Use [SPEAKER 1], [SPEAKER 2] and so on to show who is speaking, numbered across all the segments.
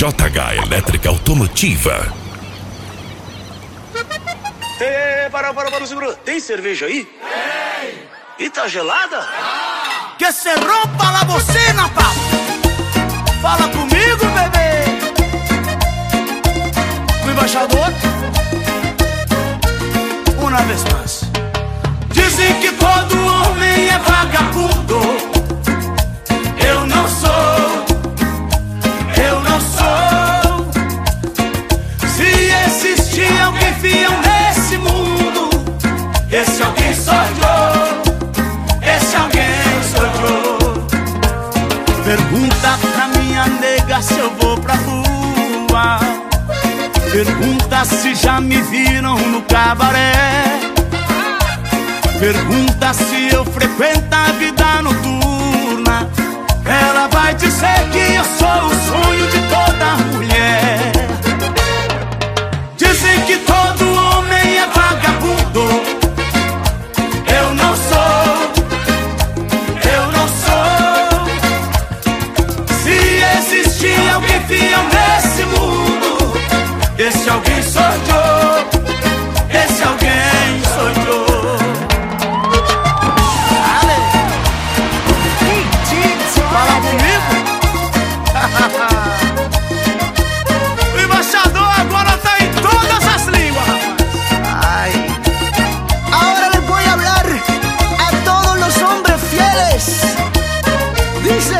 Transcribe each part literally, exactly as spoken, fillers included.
[SPEAKER 1] J H Elétrica Automotiva.
[SPEAKER 2] Ei, ei, para, para, para, segura. Tem cerveja aí? Tem. E tá gelada? Ah.
[SPEAKER 3] Que se rompa la bocina, papo. Fala comigo, bebê. O embaixador. Uma vez mais. Dizem que todo homem é vagabundo. Eu não sou. Eu não sou. Se existir alguém fiel nesse mundo, esse alguém sou eu. Esse alguém sou eu. Pergunta pra minha nega se eu vou pra rua. Pergunta se já me viram no cabaré. Pergunta se eu frequento a vida noturna. Ela vai dizer que eu sou o sonho de toda mulher. Dizem que todo homem é vagabundo. Eu não sou. Eu não sou. Se existir alguém fiel nesse mundo, esse alguém sou eu. Esse alguém sou eu. Fala comigo. O embaixador agora tá em todas as línguas, rapaz.
[SPEAKER 4] Ay. Ahora les voy a hablar a todos los hombres fieles. Dice,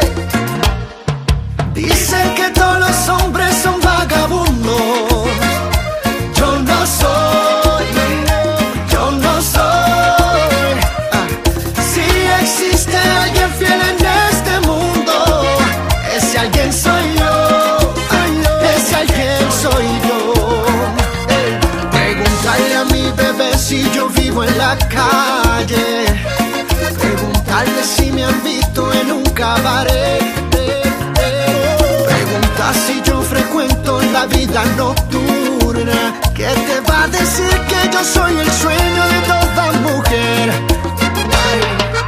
[SPEAKER 4] dicen que todos los hombres son vagabundos. Yo no soy, yo no soy. Ah. Si existe alguien fiel en este mundo, ese alguien soy yo. Ese alguien soy yo. Ey. Preguntarle a mi bebé si yo vivo en la calle. Preguntarle si me han visto en un cabaret. Preguntar si yo frecuento la vida nocturna. ¿Qué te va a decir que yo soy el sueño de toda mujer? Ay.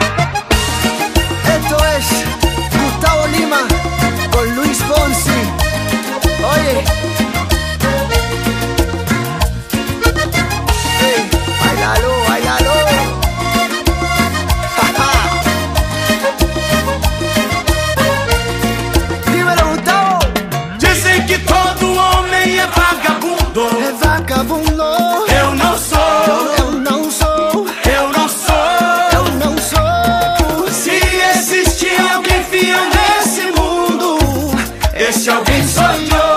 [SPEAKER 4] Esto es Gustavo Lima con Luis Fonsi. Oye, hey, bailalo, bailalo. Dímelo, Gustavo.
[SPEAKER 3] Dizem que todo homem é vagabundo.
[SPEAKER 4] Es vagabundo.
[SPEAKER 3] Eu não sou.
[SPEAKER 4] Eu não sou.
[SPEAKER 3] Eu não sou.
[SPEAKER 4] Eu não sou.
[SPEAKER 3] Se existir alguém fiel nesse mundo, esse alguém sou eu.